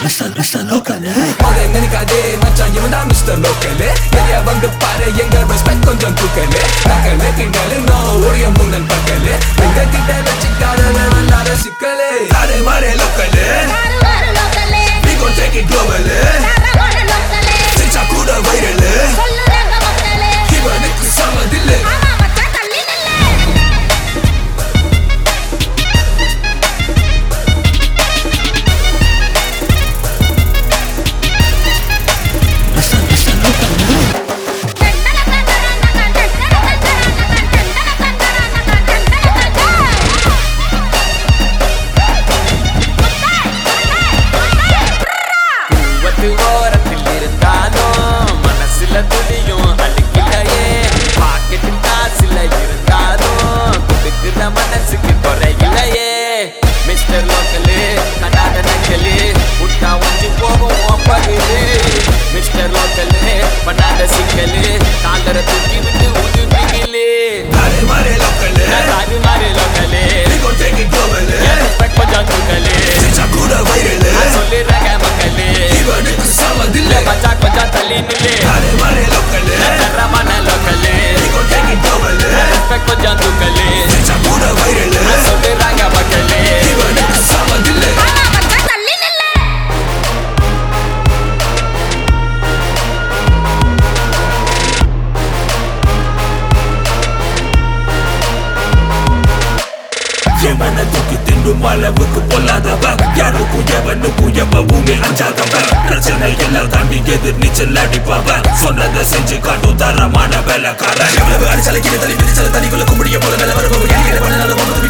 Mr. Local நினைக்காதே மச்சான் இவன் தான் மிஸ்டர் லோக்கல் ஏரியா வந்து பாரு எங்க ரெஸ்பெக்ட் கொஞ்சம் தூக்கல் நக்கல் கிண்டல் நோ ஒழிய முன்னன் பக்கல் எங்க கிட்ட வச்சுக்காத வெள்ளாத சிக்கல் தாரே மாறே local we gon take it global சிச்சா கூட வைரல் இவனுக்கு சமதில்லை ஓரத்தில் இருந்தாலும் மனசுல துளியும் அழுக்கிலையே பாக்கெட்டில் காசுல இருந்தாலும் கொடுக்குற மனசுக்கு குறையிலையே மிஸ்டர் லோக்கலு கடாத நக்கலு விட்டா ஒன்று போகும் பகுது மிஸ்டர் லோக்கலு பண்ணாத சிக்கலு காலரை தூக்கி விட்டு உதுப்பிக்கலு தாரே மாறே லோக்கல் தாரு மாறே local we gon take it global respect கொஞ்சம் தூக்கலு சிச்சா கூட வைரல் சொல்லிடுறாங்க மக்களு இவனுக்கு சமதில்லை மச்சா கொஞ்சம் தள்ளி நில்லு தாரே மாறே லோக்கல் தரமான local we gon take it global respect கொஞ்சம் தூக்கலு சிச்சா கூட வைரல் சொல்லிடுறாங்க மக்களு இவனுக்கு சமதில்லை எவனை தூக்கி தின்னும் அளவுக்கு பொல்லாதவன் யாருக்கும் எவனுக்கும் எப்பவுமே அஞ்சாதவன் பிரச்சனை எல்லாம் தாண்டி எதிர் நீச்சல் அடிப்பவன் சொன்னதை செஞ்சு காட்டும் தரமான வேலைக்காரன் எவ்வளவு அடிச்சாலும் கீழே தள்ளி பிடிச்சாலும் தனிக்குள்ள கும்பிடிய போல வேலை வரப்போ